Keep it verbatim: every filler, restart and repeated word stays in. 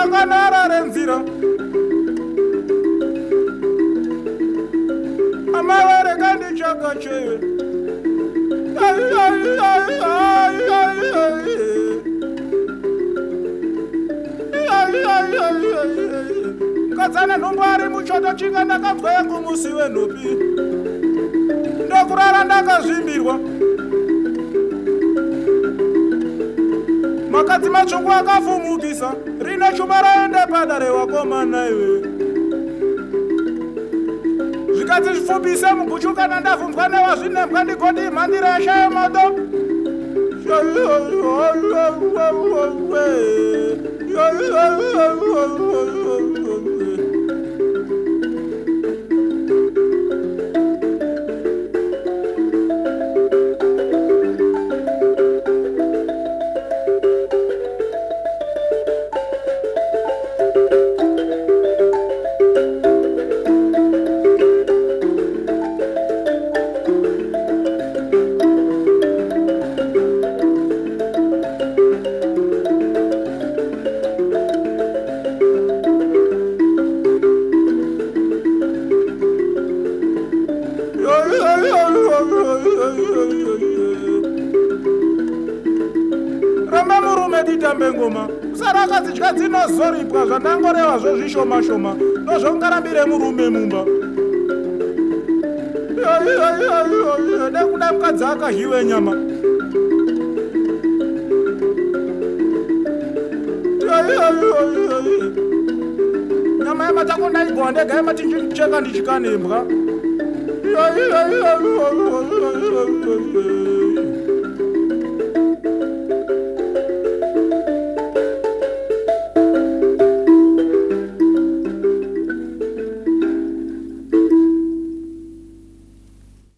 kanara renzira amawere kandi chakache ay ay ay ay ay ay kazana nombari muchoto chinga nakabva kumusi wenhupi ndokurara ndakazvimbirwa makadzi matsvuku akafumukisa rine chuma raende padare wakomana iwe zvikadzi zvipfumbise muguchu kana ndavhunzwa newazvinembwa ndigoti mhandira yashaya moto ramba murume titambe ngoma kusara dzitya dzinozoripwa zvandangorevazvo zvishoma shoma ndozvongarambire murume mumba nekuda mukadzi akahiwe nyama nyama yamatako ndaigwa ndega yamatindicheka ndichikanembwa